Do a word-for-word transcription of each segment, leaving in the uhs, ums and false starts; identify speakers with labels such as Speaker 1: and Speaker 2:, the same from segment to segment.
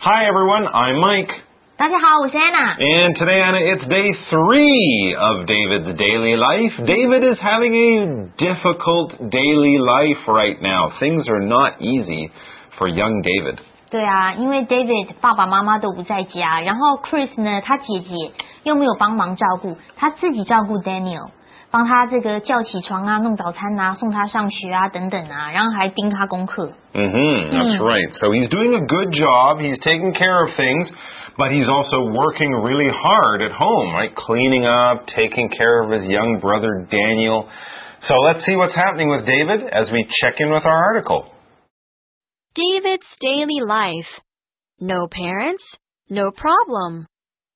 Speaker 1: Hi everyone, I'm Mike.
Speaker 2: 大家好，我是 Anna.
Speaker 1: And today, Anna, it's day three of David's daily life. David is having a difficult daily life right now. Things are not easy for young David.
Speaker 2: 对啊，因为 David 爸爸妈妈都不在家，然后 Chris 呢，他姐姐又没有帮忙照顾，他自己照顾 Daniel， 帮他这个叫起床啊，弄早餐啊，送他上学啊，等等啊，然后还盯他功课。
Speaker 1: Mm-hmm, that's mm. right. So he's doing a good job. He's taking care of things, but he's also working really hard at home, right? Cleaning up, taking care of his young brother Daniel. So let's see what's happening with David as we check in with our article.
Speaker 3: David's daily life. No parents, no problem.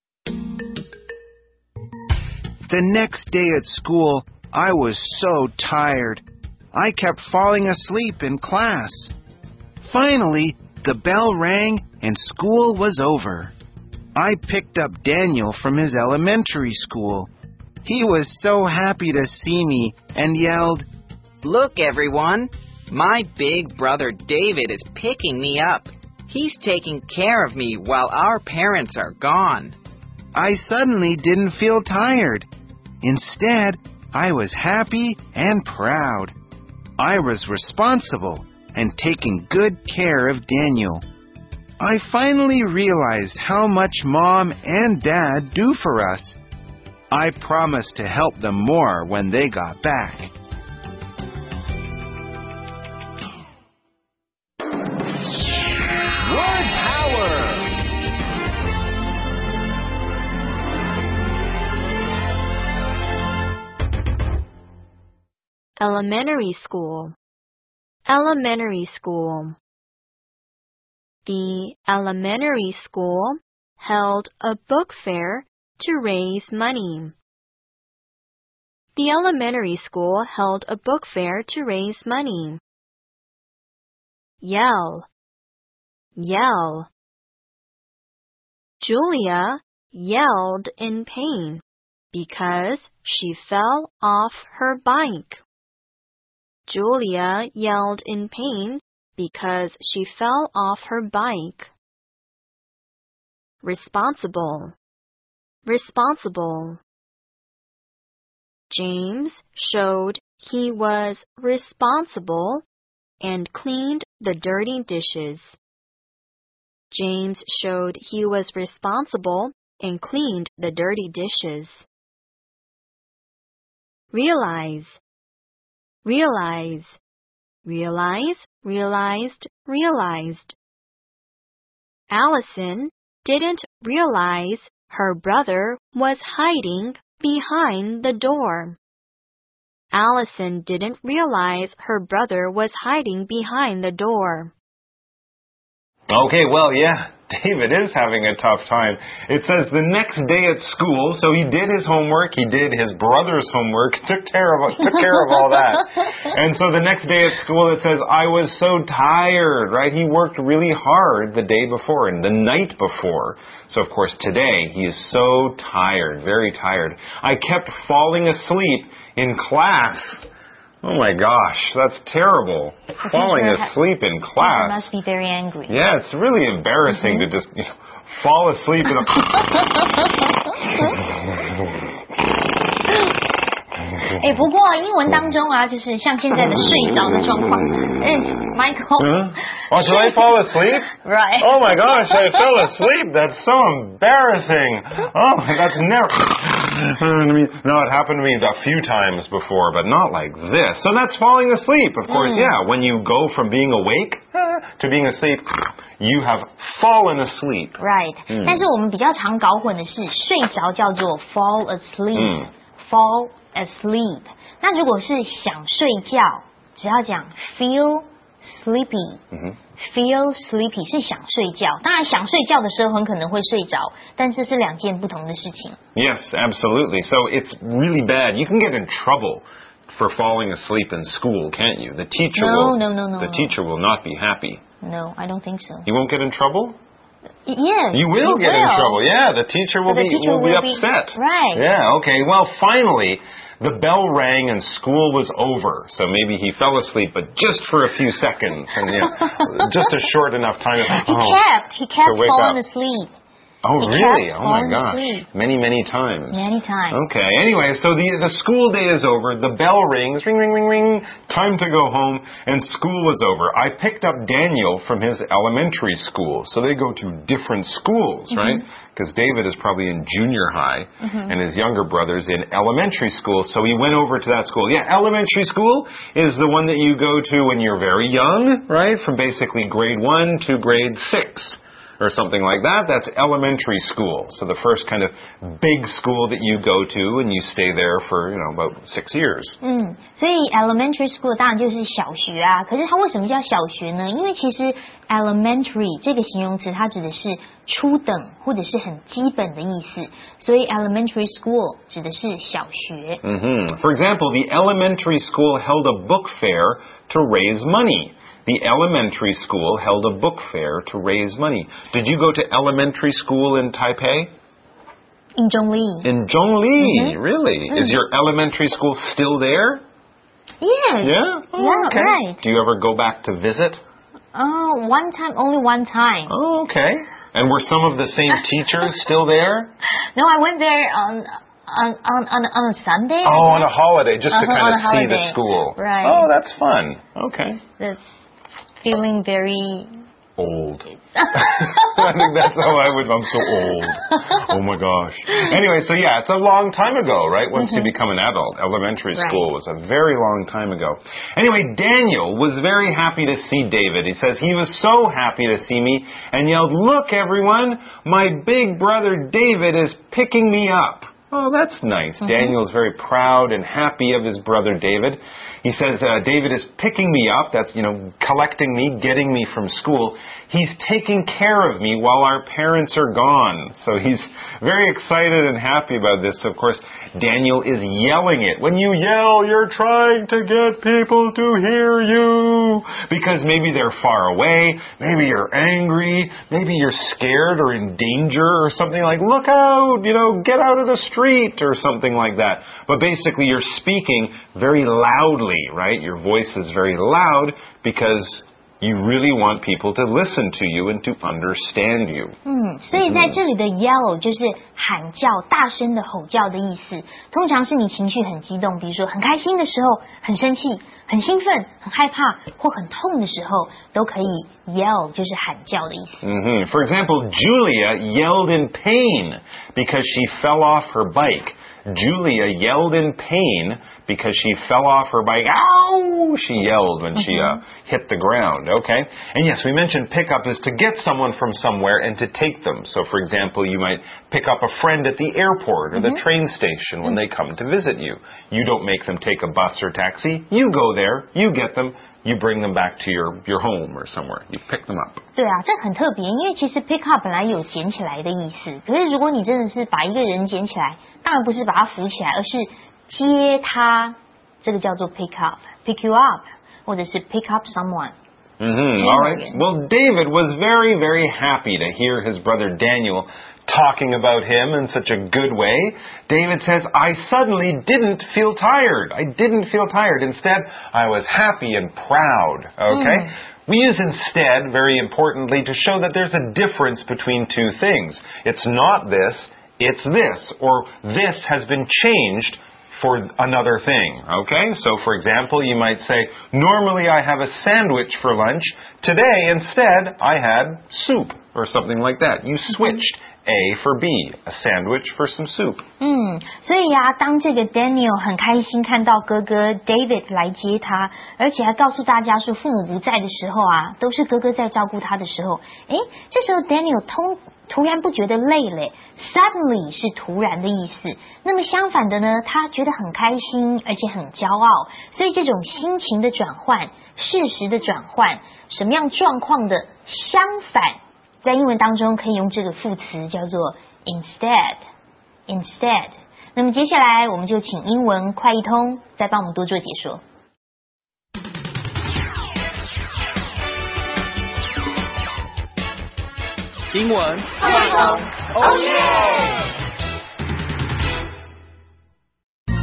Speaker 4: The next day at school, I was so tired. I kept falling asleep in class. Finally, the bell rang and school was over. I picked up Daniel from his elementary school. He was so happy to see me and yelled,
Speaker 5: "Look, everyone! My big brother David is picking me up. He's taking care of me while our parents are gone."
Speaker 4: I suddenly didn't feel tired. Instead, I was happy and proud. I was responsible and taking good care of Daniel. I finally realized how much Mom and Dad do for us. I promised to help them more when they got back.
Speaker 6: Word Power!
Speaker 3: Elementary school. Elementary school. The elementary school held a book fair to raise money. The elementary school held a book fair to raise money. Yell. Yell. Julia yelled in pain because she fell off her bike. Julia yelled in pain because she fell off her bike. Responsible. Responsible. James showed he was responsible and cleaned the dirty dishes. James showed he was responsible and cleaned the dirty dishes. Realize. Realize. Realize, realized, realized. Allison didn't realize her brother was hiding behind the door. Allison didn't realize her brother was hiding behind the door.
Speaker 1: Okay, well, yeah, David is having a tough time. It says the next day at school, so he did his homework, he did his brother's homework, took care of, took care of all that. And so the next day at school, it says, I was so tired, right? He worked really hard the day before and the night before. So, of course, today he is so tired, very tired. I kept falling asleep in class. Oh my gosh, that's terrible. Falling asleep in class.
Speaker 2: Must be very angry.
Speaker 1: Yeah, it's really embarrassing mm-hmm. to just you know, fall asleep in a...
Speaker 2: 哎，不过英文当中啊，就是像现在的睡着的状况。哎 ，Michael.
Speaker 1: Huh? Oh, did I fall asleep?
Speaker 2: Right.
Speaker 1: Oh my gosh, I fell asleep. That's so embarrassing. Oh, that's never... No, it happened to me a few times before, but not like this. So that's falling asleep. Of course, mm. yeah, when you go from being awake to being asleep, you have fallen asleep.
Speaker 2: Right. 嗯、但是我们比较常搞混的是睡着叫做 fall asleep、嗯、fall asleep。那如果是想睡觉，只要讲 feel sleepy、嗯、feel sleepy 是想睡觉。当然想睡觉的时候很可能会睡着，但这是两件不同的事情。
Speaker 1: Yes, absolutely. So it's really bad. You can get in trouble for falling asleep in school, can't you? The teacher
Speaker 2: no,
Speaker 1: will
Speaker 2: no, no, no,
Speaker 1: the teacher will not be happy.
Speaker 2: No, I don't think so.
Speaker 1: You won't get in trouble?
Speaker 2: Yes.
Speaker 1: You will
Speaker 2: you
Speaker 1: get
Speaker 2: will.
Speaker 1: in trouble. Yeah, the teacher will
Speaker 2: the
Speaker 1: be
Speaker 2: teacher
Speaker 1: will,
Speaker 2: will
Speaker 1: be
Speaker 2: be
Speaker 1: upset.
Speaker 2: Right.
Speaker 1: Yeah, okay. Well, finally, the bell rang and school was over. So maybe he fell asleep, but just for a few seconds, and you know, just a short enough time.
Speaker 2: He
Speaker 1: oh,
Speaker 2: kept, he kept
Speaker 1: to wake
Speaker 2: falling
Speaker 1: up.
Speaker 2: asleep.
Speaker 1: Oh,
Speaker 2: He
Speaker 1: really?
Speaker 2: kept
Speaker 1: Oh, my
Speaker 2: falling
Speaker 1: gosh.
Speaker 2: asleep.
Speaker 1: Many, many times.
Speaker 2: Many times.
Speaker 1: Okay. Anyway, so the the school day is over. The bell rings. Ring, ring, ring, ring. Time to go home. And school was over. I picked up Daniel from his elementary school. So they go to different schools, mm-hmm. right? Because David is probably in junior high, mm-hmm. and his younger brother's in elementary school. So he went over to that school. Yeah, elementary school is the one that you go to when you're very young, right? From basically grade one to grade six. Or something like that. That's elementary school. So the first kind of big school that you go to and you stay there for, you know, about six years.
Speaker 2: 嗯，所以 elementary school 当然就是小学啊。可是它为什么叫小学呢？因为其实 elementary 这个形容词它指的是初等或者是很基本的意思，所以 elementary school 指的是小学。
Speaker 1: Mm-hmm. For example, the elementary school held a book fair to raise money. The elementary school held a book fair to raise money. Did you go to elementary school in Taipei?
Speaker 2: In Zhongli.
Speaker 1: In Zhongli,
Speaker 2: mm-hmm.
Speaker 1: really? Mm-hmm. Is your elementary school still there?
Speaker 2: Yes.
Speaker 1: Yeah? Oh,
Speaker 2: yeah,
Speaker 1: okay.
Speaker 2: right.
Speaker 1: Do you ever go back to visit?
Speaker 2: Oh, one time, only one time.
Speaker 1: Oh, okay. And were some of the same teachers still there?
Speaker 2: No, I went there on... On, on, on, on a Sunday?
Speaker 1: Oh, on a holiday, just
Speaker 2: uh-huh,
Speaker 1: to kind of see
Speaker 2: holiday.
Speaker 1: the school.
Speaker 2: Right.
Speaker 1: Oh, that's fun. Okay.
Speaker 2: That's feeling very...
Speaker 1: Old. I think that's how I would, I'm so old. Oh my gosh. Anyway, so yeah, it's a long time ago, right? Once mm-hmm. you become an adult. Elementary
Speaker 2: right.
Speaker 1: school was a very long time ago. Anyway, Daniel was very happy to see David. He says he was so happy to see me and yelled, "Look everyone, my big brother David is picking me up." Oh, that's nice. Mm-hmm. Daniel's very proud and happy of his brother David. He says, uh, David is picking me up. That's, you know, collecting me, getting me from school. He's taking care of me while our parents are gone. So he's very excited and happy about this. Of course, Daniel is yelling it. When you yell, you're trying to get people to hear you. Because maybe they're far away. Maybe you're angry. Maybe you're scared or in danger or something like, look out, you know, get out of the street or something like that. But basically you're speaking very loudly, right? Your voice is very loud because you really want people to listen to you and to understand you.
Speaker 2: 嗯，所以在这里的 yell 就是喊叫、大声的吼叫的意思。通常是你情绪很激动，比如说很开心的时候、很生气、很兴奋、很害怕或很痛的时候，都可以 yell 就是喊叫的意思。
Speaker 1: Mm-hmm. For example, Julia yelled in pain because she fell off her bike. Julia yelled in pain because she fell off her bike. Ow! She yelled when she uh, hit the ground. Okay? And yes, we mentioned pick up is to get someone from somewhere and to take them. So, for example, you might pick up a friend at the airport or the mm-hmm. train station when they come to visit you. You don't make them take a bus or taxi. You go there. You get them. You bring them back to your, your home or somewhere. You pick them up.
Speaker 2: 对啊，这很特别，因为其实 pick up 本来有捡起来的意思，可是如果你真的是把一个人捡起来，当然不是把他扶起来，而是接他，这个叫做 pick up，pick you up，或者是 pick up someone。
Speaker 1: Mm-hmm. All right. Well, David was very, very happy to hear his brother Daniel talking about him in such a good way. David says, I suddenly didn't feel tired. I didn't feel tired. Instead, I was happy and proud. Okay? Mm. We use instead, very importantly, to show that there's a difference between two things. It's not this, it's this. Or this has been changed for another thing, okay? So, for example, you might say, normally I have a sandwich for lunch. Today, instead, I had soup, or something like that. You switched A for B, a sandwich for some soup.
Speaker 2: 嗯，所以呀、啊，当这个 Daniel 很开心看到哥哥 David 来接他，而且还告诉大家说父母不在的时候啊，都是哥哥在照顾他的时候，诶，这时候 Daniel 通突然不觉得累了 ，suddenly 是突然的意思。那么相反的呢，他觉得很开心，而且很骄傲。所以这种心情的转换、事实的转换、什么样状况的相反，在英文当中可以用这个副词叫做 instead。instead。那么接下来我们就请英文快一通，再帮我们多做解说。
Speaker 6: 英文快一通，
Speaker 2: 哦耶！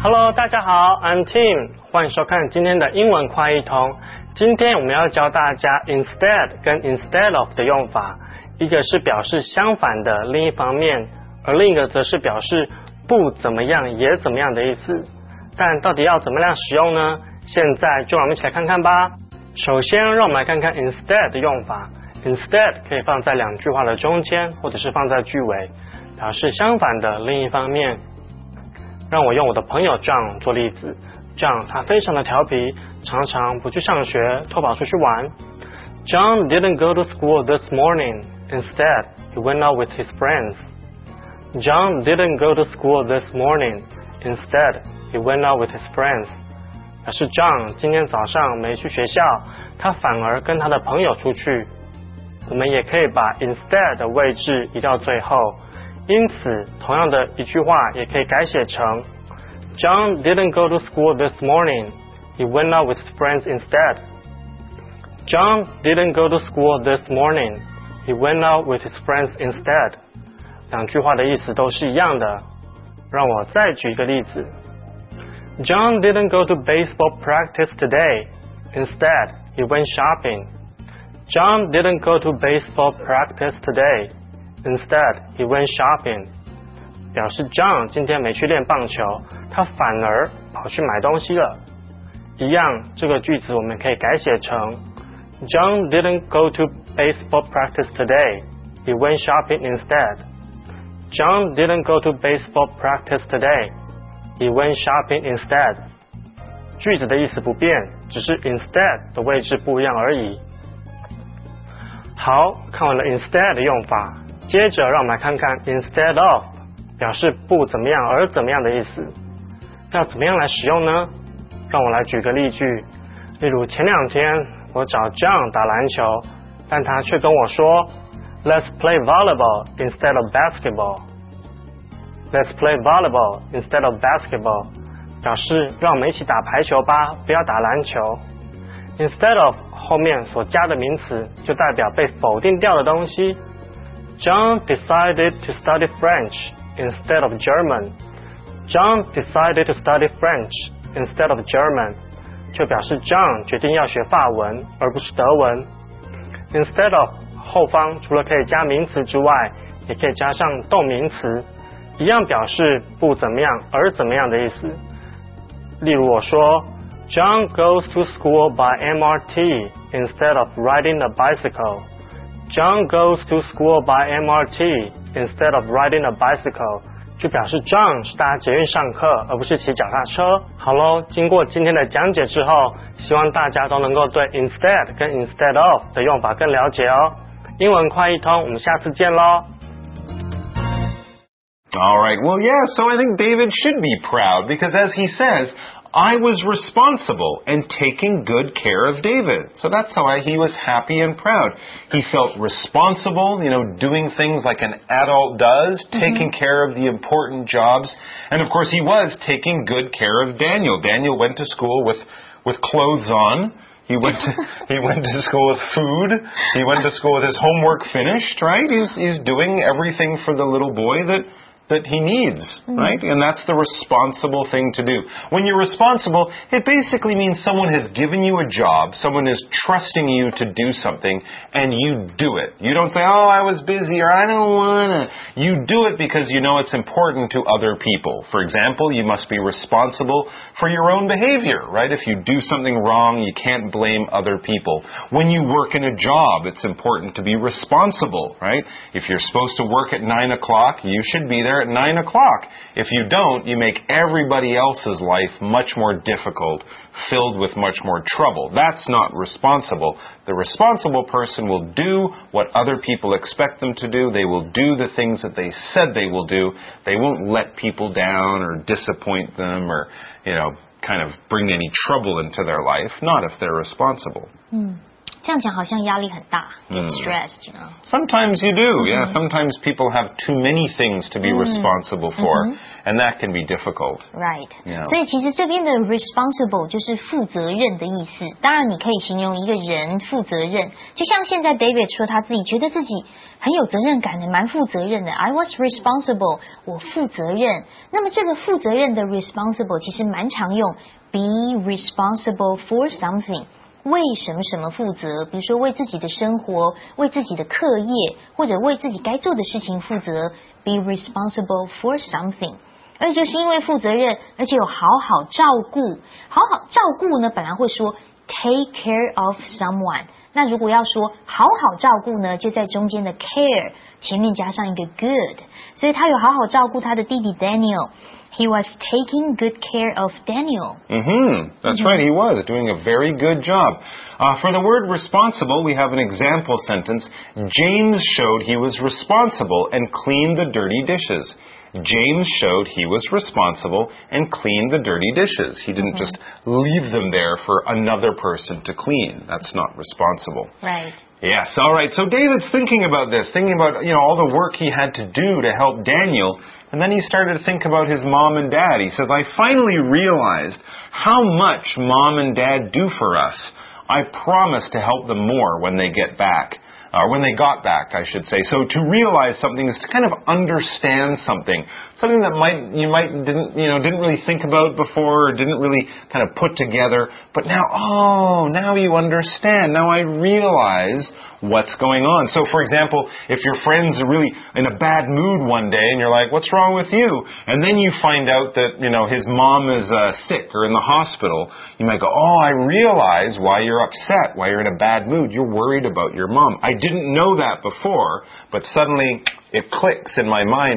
Speaker 6: Hello， 大家好 ，I'm Tim， 欢迎收看今天的英文快一通。今天我们要教大家 instead 跟 instead of 的用法，一个是表示相反的，另一方面，而另一个则是表示不怎么样也怎么样的意思。但到底要怎么样使用呢？现在就让我们一起来看看吧。首先，让我们来看看 instead 的用法。instead 可以放在两句话的中间，或者是放在句尾，表示相反的另一方面。让我用我的朋友 John 做例子。John 他非常的调皮，常常不去上学，偷跑出去玩。John didn't go to school this morning. Instead, he went out with his friends. John didn't go to school this morning. Instead, he went out with his friends. 表示 John 今天早上没去学校，他反而跟他的朋友出去。我们也可以把 instead 的位置移到最后，因此同样的一句话也可以改写成 John didn't go to school this morning. He went out with his friends instead. John didn't go to school this morning. He went out with his friends instead. 两句话的意思都是一样的。让我再举一个例子。John didn't go to baseball practice today. Instead, he went shopping. John didn't go to baseball practice today. Instead, he went shopping. 表示 John 今天没去练棒球，他反而跑去买东西了。一样，这个句子我们可以改写成 John didn't go to baseball practice today. He went shopping instead. John didn't go to baseball practice today. He went shopping instead. 句子的意思不变，只是 instead 的位置不一样而已。好，看完了 instead 的用法，接着让我们来看看 instead of， 表示不怎么样而怎么样的意思。要怎么样来使用呢？让我来举个例句，例如前两天我找 John 打篮球，但他却跟我说 Let's play volleyball instead of basketball. Let's play volleyball instead of basketball. 表示让我们一起打排球吧，不要打篮球。Instead of 后面所加的名词就代表被否定掉的东西。John decided to study French instead of German. John decided to study French instead of German. 就表示 John 决定要学法文而不是德文。Instead of 后方除了可以加名词之外，也可以加上动名词，一样表示不怎么样而怎么样的意思。例如我说 John goes to school by M R T instead of riding a bicycle. John goes to school by M R T instead of riding a bicycle. 就表示 John 是搭捷运上课，而不是骑脚踏车。好咯，经过今天的讲解之后，希望大家都能够对 instead 跟 instead of 的用法更了解哦。英文快一通，我们下次见咯。
Speaker 1: All right. Well, yeah, so I think David should be proud because as he says, I was responsible and taking good care of David. So that's how I, he was happy and proud. He felt responsible, you know, doing things like an adult does, mm-hmm. taking care of the important jobs. And of course, he was taking good care of Daniel. Daniel went to school with, with clothes on. He went to, he went to school with food. He went to school with his homework finished, right? He's, he's doing everything for the little boy that that he needs, mm-hmm. right? And that's the responsible thing to do. When you're responsible, it basically means someone has given you a job, someone is trusting you to do something, and you do it. You don't say, oh, I was busy, or I don't wanna. You do it because you know it's important to other people. For example, you must be responsible for your own behavior, right? If you do something wrong, you can't blame other people. When you work in a job, it's important to be responsible, right? If you're supposed to work at nine o'clock, you should be there at nine o'clock. If you don't, you make everybody else's life much more difficult, filled with much more trouble. That's not responsible. The responsible person will do what other people expect them to do. They will do the things that they said they will do. They won't let people down or disappoint them or, you know, kind of bring any trouble into their life, not if they're responsible.
Speaker 2: Mm. 这样讲好像压力很大 get stressed, you know.
Speaker 1: Sometimes you do, yeah. Sometimes people have too many things to be responsible for, and that can be difficult.
Speaker 2: Right.
Speaker 1: Yeah.
Speaker 2: 所以其实这边的 responsible 就是负责任的意思。当然你可以形容一个人负责任，就像现在 David 说他自己觉得自己很有责任感的，蛮负责任的。I was responsible， 我负责任。那么这个负责任的 responsible 其实蛮常用 be responsible for something。为什么什么负责？比如说为自己的生活，为自己的课业，或者为自己该做的事情负责。Be responsible for something。而就是因为负责任，而且有好好照顾，好好照顾呢，本来会说 take care of someone。那如果要说好好照顾呢，就在中间的 care 前面加上一个 good， 所以他有好好照顾他的弟弟 Daniel。He was taking good care of Daniel.
Speaker 1: Mm-hmm. That's mm-hmm. right, he was doing a very good job. Uh, for the word responsible, we have an example sentence. James showed he was responsible and cleaned the dirty dishes. James showed he was responsible and cleaned the dirty dishes. He didn't mm-hmm. just leave them there for another person to clean. That's not responsible.
Speaker 2: Right.
Speaker 1: Yes, all right. So David's thinking about this, thinking about, you know, all the work he had to do to help Daniel. And then he started to think about his mom and dad. He says, I finally realized how much mom and dad do for us. I promise to help them more when they get back. Or when they got back, I should say. So to realize something is to kind of understand something, something that might you might didn't you know didn't really think about before, or didn't really kind of put together. But now, oh, now you understand. Now I realize what's going on. So, for example, if your friend's really in a bad mood one day, and you're like, "What's wrong with you?" and then you find out that you know his mom is uh, sick or in the hospital, you might go, "Oh, I realize why you're upset, why you're in a bad mood. You're worried about your mom. I didn't know that before, but suddenly it clicks in my mind.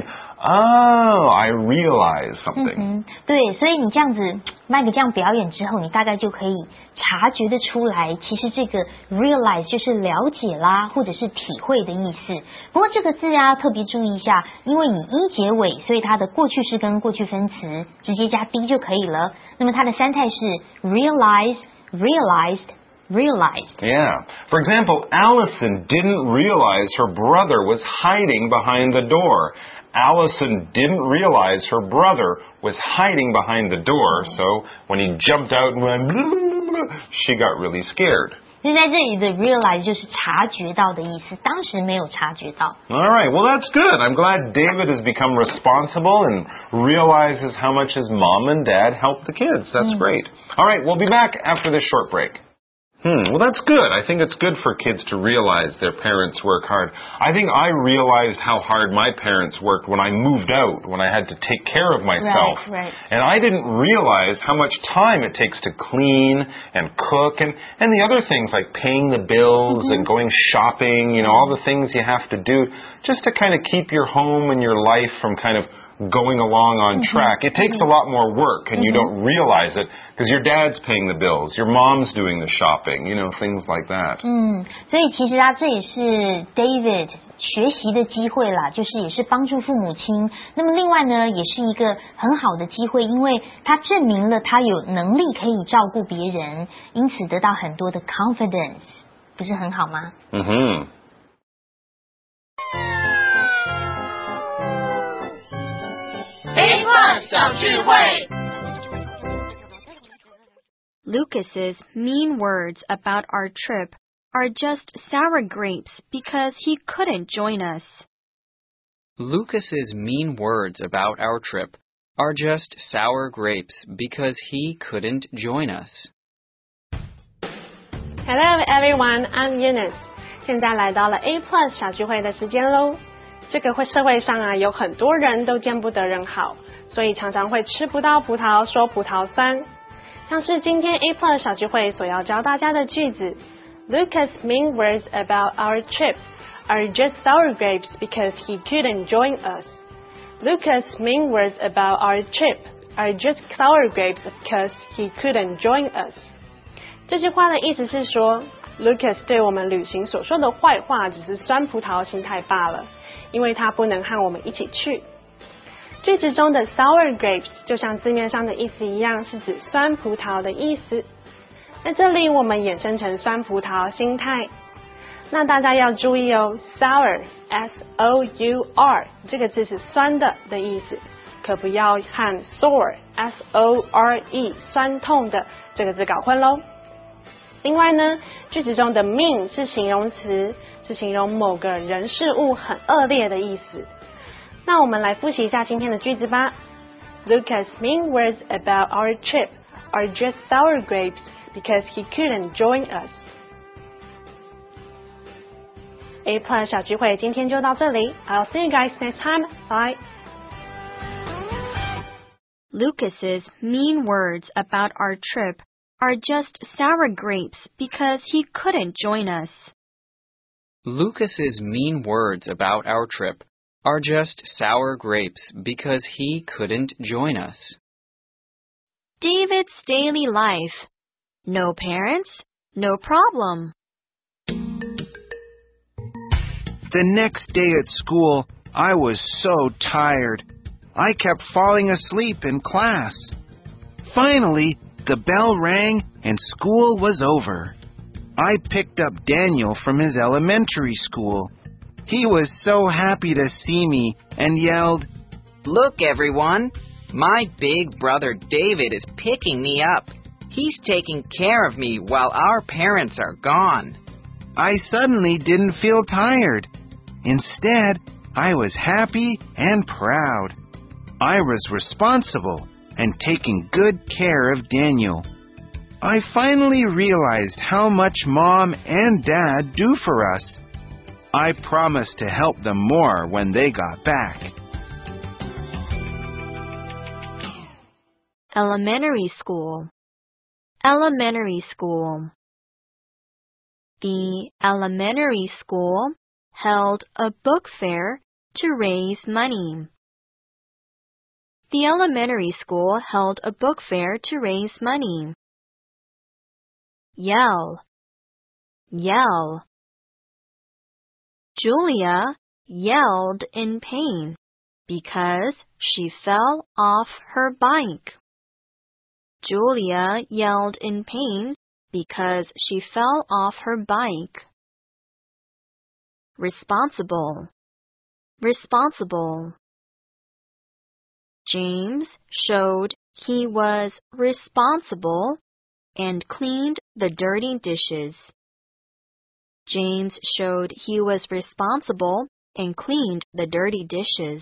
Speaker 1: Oh, I realize something."
Speaker 2: 嗯，对，所以你这样子麦克这样表演之后，你大概就可以察觉得出来，其实这个 realize 就是了解啦，或者是体会的意思。不过这个字啊，特别注意一下，因为以一结尾，所以它的过去式跟过去分词直接加 d 就可以了。那么它的三态是 realize, realized, realized.
Speaker 1: Yeah. For example, Allison didn't realize her brother was hiding behind the door. Allison didn't realize her brother was hiding behind the door, so when he jumped out and went, blah, blah, blah, she got really scared.
Speaker 2: 所以在这里的 realize 就是察觉到的意思，当时没有察觉到。
Speaker 1: All right, well that's good. I'm glad David has become responsible and realizes how much his mom and dad help the kids. That's mm. great. All right, we'll be back after this short break. Hmm, well that's good. I think it's good for kids to realize their parents work hard. I think I realized how hard my parents worked when I moved out, when I had to take care of myself.
Speaker 2: Right, right.
Speaker 1: And I didn't realize how much time it takes to clean and cook and, and the other things like paying the bills mm-hmm. and going shopping, you know, all the things you have to do just to kind of keep your home and your life from kind of going along on mm-hmm. track. It takes mm-hmm. a lot more work and mm-hmm. you don't realize it because your dad's paying the bills, your mom's doing the shopping, you know, things like that.
Speaker 2: 嗯，所以其实啊，这也是 David 学习的机会啦，就是也是帮助父母亲。那么另外呢，也是一个很好的机会，因为他证明了他有能力可以照顾别人，因此得到很多的 confidence， 不是很好吗？
Speaker 1: 嗯哼。
Speaker 7: A Plus 小聚会。
Speaker 3: Lucas's mean words about our trip are just sour grapes because he couldn't join us.
Speaker 5: Lucas's mean words about our trip are just sour grapes because he couldn't join us.
Speaker 8: Hello everyone, I'm Eunice. 现在来到了 A Plus 小聚会的时间喽。这个会社会上啊，有很多人都见不得人好，所以常常会吃不到葡萄说葡萄酸。像是今天 A Plus 小聚会所要教大家的句子 Lucas' mean words about our trip are just sour grapes because he couldn't join us. Lucas' mean words about our trip are just sour grapes because he couldn't join us. 这句话的意思是说 Lucas 对我们旅行所说的坏话只是酸葡萄心态罢了，因为他不能和我们一起去。句子中的 sour grapes 就像字面上的意思一样，是指酸葡萄的意思。 在这里我们衍生成酸葡萄心态。那大家要注意哦 ，sour S O U R 这个字是酸的的意思，可不要和 sore S O R E 酸痛的这个字搞混咯。另外呢，句子中的 mean 是形容词，是形容某个人事物很恶劣的意思。那我们来复习一下今天的句子吧。Lucas' mean words about our trip are just sour grapes because he couldn't join us. A Plus 小聚会今天就到这里。I'll see you guys next time. Bye.
Speaker 3: Lucas's mean words about our trip are just sour grapes because he couldn't join us.
Speaker 5: Lucas's mean words about our trip are just sour grapes because he couldn't join us.
Speaker 3: David's daily life. No parents, no problem.
Speaker 4: The next day at school, I was so tired. I kept falling asleep in class. Finally, the bell rang and school was over. I picked up Daniel from his elementary school. He was so happy to see me and yelled,
Speaker 5: "Look, everyone! My big brother David is picking me up. He's taking care of me while our parents are gone."
Speaker 4: I suddenly didn't feel tired. Instead, I was happy and proud. I was responsible and taking good care of Daniel. I finally realized how much Mom and Dad do for us. I promised to help them more when they got back.
Speaker 3: Elementary school. Elementary school. The elementary school held a book fair to raise money. The elementary school held a book fair to raise money. Yell. Yell. Julia yelled in pain because she fell off her bike. Julia yelled in pain because she fell off her bike. Responsible. Responsible. James showed he was responsible and cleaned the dirty dishes. James showed he was responsible and cleaned the dirty dishes.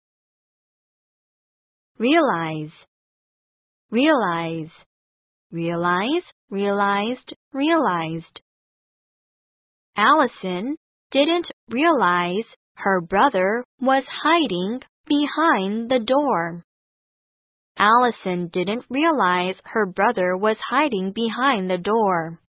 Speaker 3: Realize. Realize. Realize, realized, realized. Allison didn't realize her brother was hiding behind the door. Allison didn't realize her brother was hiding behind the door.